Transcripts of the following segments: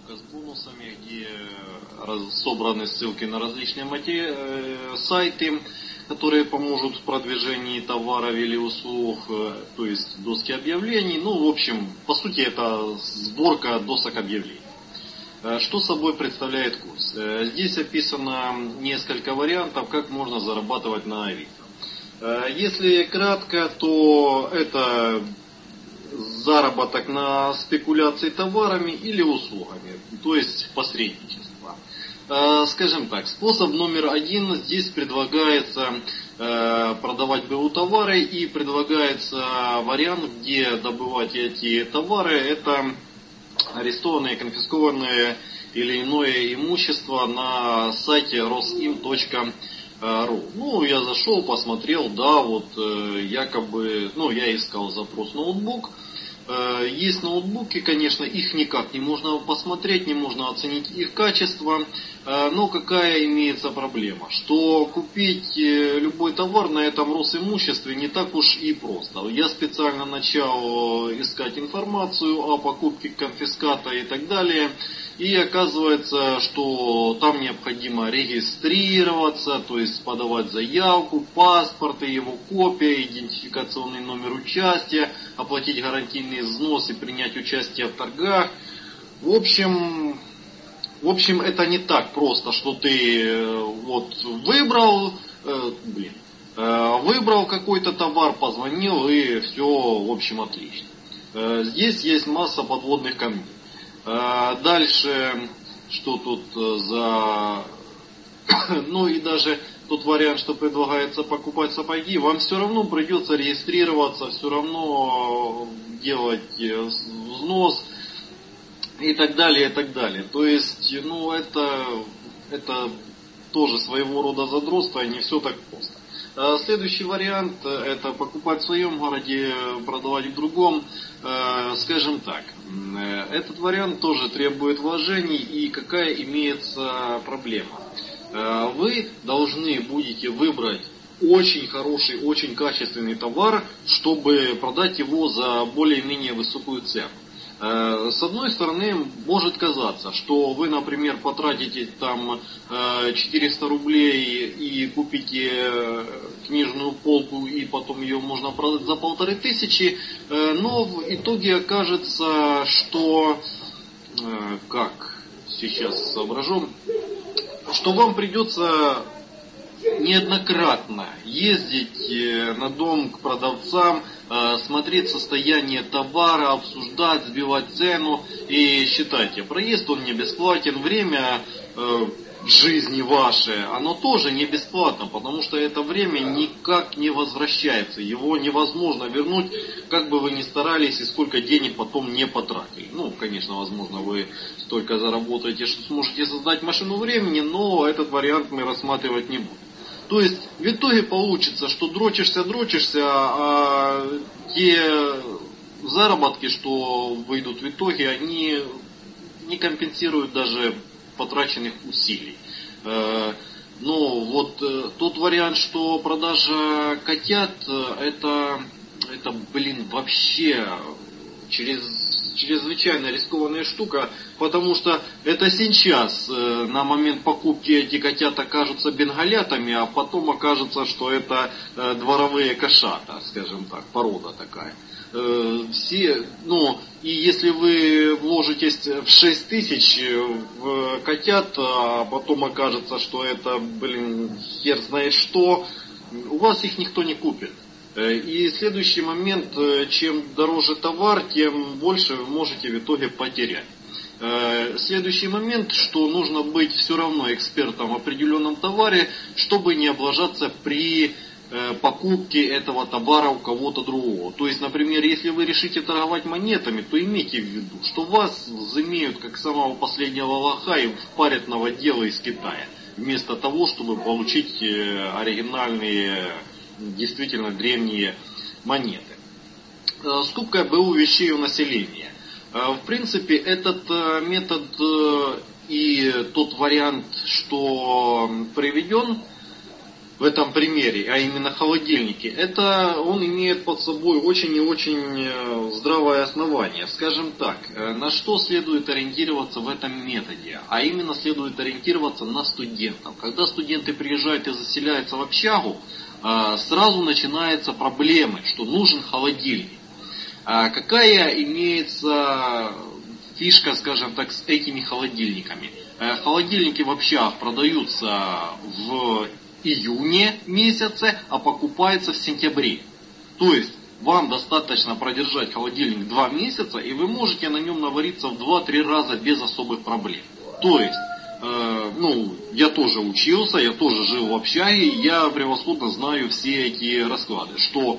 с бонусами, где собраны ссылки на различные сайты, которые поможет в продвижении товаров или услуг, то есть доски объявлений. Ну, в общем, по сути, это сборка досок объявлений. Что собой представляет курс? Здесь описано несколько вариантов, как можно зарабатывать на Авито. Если кратко, то это заработок на спекуляции товарами или услугами, то есть посредничество. Скажем так, способ номер один, здесь предлагается продавать БУ товары и предлагается вариант, где добывать эти товары, это арестованные, конфискованные или иное имущество на сайте rosim.ru. Ну, я зашел, посмотрел, да, вот якобы, я искал запрос ноутбук. Есть ноутбуки, конечно, их никак не можно посмотреть, не можно оценить их качество, но какая имеется проблема, что купить любой товар на этом Росимуществе не так уж и просто. Я специально начал искать информацию о покупке конфиската и так далее, и оказывается, что там необходимо регистрироваться, то есть подавать заявку, паспорт и его копия, идентификационный номер участия, оплатить гарантийный взнос и принять участие в торгах. В общем, это не так просто, что ты выбрал какой-то товар, позвонил и все, в общем, отлично. Здесь есть масса подводных камней. Дальше, что тут и даже тот вариант, что предлагается покупать сапоги, вам все равно придется регистрироваться, все равно делать взнос и так далее, и так далее. То есть, это тоже своего рода задротство, и не все так просто. Следующий вариант, это покупать в своем городе, продавать в другом. Скажем так, этот вариант тоже требует вложений, и какая имеется проблема. Вы должны будете выбрать очень хороший, очень качественный товар, чтобы продать его за более-менее высокую цену. С одной стороны, может казаться, что вы, например, потратите там 400 рублей и купите книжную полку, и потом ее можно продать за 1500, но в итоге окажется, что, сейчас соображу, что вам придется неоднократно ездить на дом к продавцам, смотреть состояние товара, обсуждать, сбивать цену. И считайте, проезд он не бесплатен, время жизни ваше, оно тоже не бесплатно, потому что это время никак не возвращается, его невозможно вернуть, как бы вы ни старались и сколько денег потом не потратили. Конечно, возможно, вы столько заработаете, что сможете создать машину времени, но этот вариант мы рассматривать не будем. То есть в итоге получится, что дрочишься, а те заработки, что выйдут в итоге, они не компенсируют даже потраченных усилий. Тот вариант, что продажа котят, это вообще чрезвычайно рискованная штука, потому что это сейчас на момент покупки эти котята окажутся бенгалятами, а потом окажется, что это дворовые кошата, скажем так, порода такая. И если вы вложитесь в 6000 в котят, а потом окажется, что это, хер знает что, у вас их никто не купит. И следующий момент, чем дороже товар, тем больше вы можете в итоге потерять. Следующий момент, что нужно быть все равно экспертом в определенном товаре, чтобы не облажаться при покупке этого товара у кого-то другого. То есть, например, если вы решите торговать монетами, то имейте в виду, что вас заимеют как самого последнего лоха и впарят новодела из Китая, вместо того, чтобы получить оригинальные, действительно древние монеты. Скупка БУ вещей у населения. В принципе, этот метод и тот вариант, что приведен, в этом примере, а именно холодильники, это он имеет под собой очень и очень здравое основание. Скажем так, на что следует ориентироваться в этом методе? А именно следует ориентироваться на студентов. Когда студенты приезжают и заселяются в общагу, сразу начинаются проблемы, что нужен холодильник. Какая имеется фишка, скажем так, с этими холодильниками? Холодильники в общагах продаются в июне месяце, а покупается в сентябре. То есть вам достаточно продержать холодильник 2 месяца, и вы можете на нем навариться в 2-3 раза без особых проблем. То есть, я тоже учился, я тоже жил в общаге, я превосходно знаю все эти расклады, что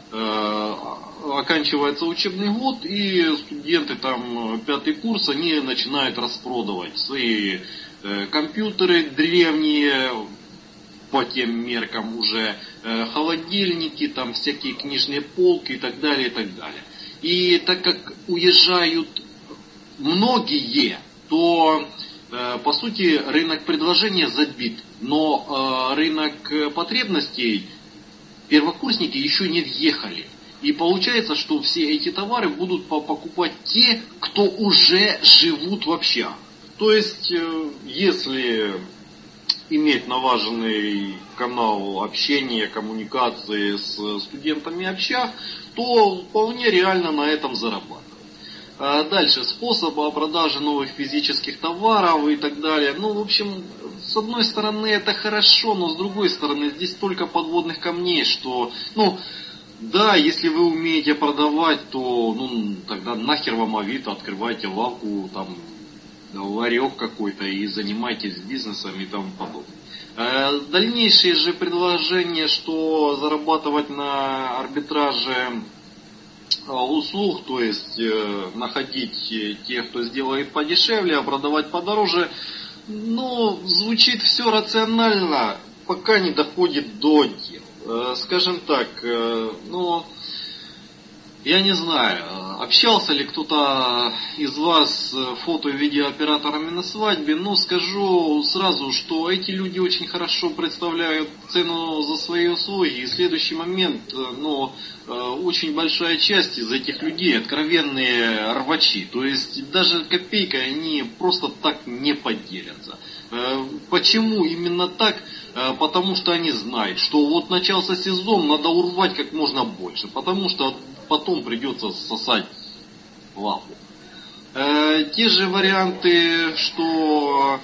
оканчивается учебный год, и студенты там 5-й курс, они начинают распродавать свои компьютеры древние, по тем меркам уже холодильники, там всякие книжные полки и так далее, и так далее. И так как уезжают многие, то по сути рынок предложения забит, но рынок потребностей первокурсники еще не въехали. И получается, что все эти товары будут покупать те, кто уже живут в общагах. То есть, если иметь налаженный канал общения, коммуникации с студентами общаг, то вполне реально на этом зарабатывать. Дальше, способы продажи новых физических товаров и так далее. В общем, с одной стороны это хорошо, но с другой стороны здесь столько подводных камней, что, да, если вы умеете продавать, то, тогда нахер вам Авито, открывайте лавку, там, ларек какой-то и занимайтесь бизнесом и тому подобное. Дальнейшие же предложения, что зарабатывать на арбитраже услуг, то есть находить тех, кто сделает подешевле, а продавать подороже, звучит все рационально, пока не доходит до дел. Скажем так, я не знаю, общался ли кто-то из вас с фото- и видеооператорами на свадьбе, скажу сразу, что эти люди очень хорошо представляют цену за свои услуги. И в следующий момент, очень большая часть из этих людей откровенные рвачи. То есть даже копейкой они просто так не поделятся. Почему именно так? Потому что они знают, что вот начался сезон, надо урвать как можно больше, потому что потом придется сосать лапу. Те же варианты, что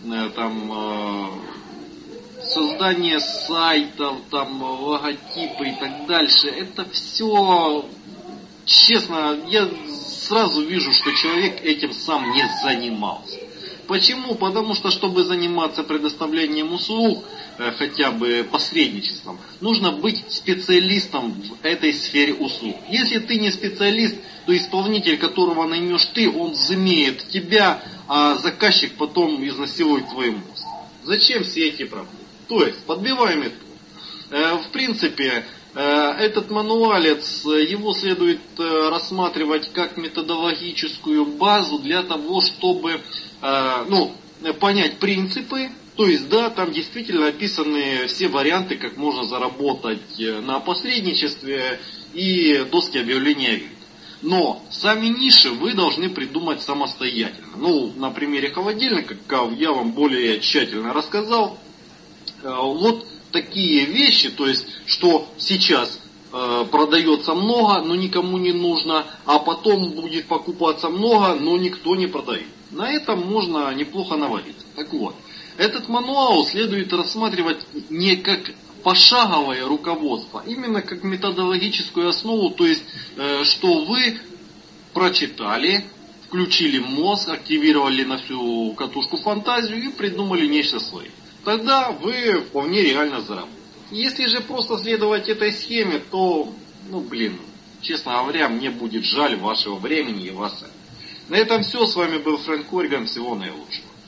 создание сайтов, логотипы и так дальше, это все, честно, я сразу вижу, что человек этим сам не занимался. Почему? Потому что, чтобы заниматься предоставлением услуг, хотя бы посредничеством, нужно быть специалистом в этой сфере услуг. Если ты не специалист, то исполнитель, которого наймешь ты, он взымеет тебя, а заказчик потом изнасилует твой мозг. Зачем все эти проблемы? То есть, подбиваем итог. В принципе, этот мануалец, его следует рассматривать как методологическую базу для того, чтобы понять принципы. То есть, да, там действительно описаны все варианты, как можно заработать на посредничестве и доски объявления вида. Но сами ниши вы должны придумать самостоятельно. На примере холодильника, как я вам более тщательно рассказал, вот такие вещи, то есть, что сейчас продается много, но никому не нужно, а потом будет покупаться много, но никто не продает. На этом можно неплохо навалиться. Так вот, этот мануал следует рассматривать не как пошаговое руководство, именно как методологическую основу, то есть, что вы прочитали, включили мозг, активировали на всю катушку фантазию и придумали нечто свое. Тогда вы вполне реально заработаете. Если же просто следовать этой схеме, то, честно говоря, мне будет жаль вашего времени и вас. На этом все. С вами был Фрэнк Корриган. Всего наилучшего.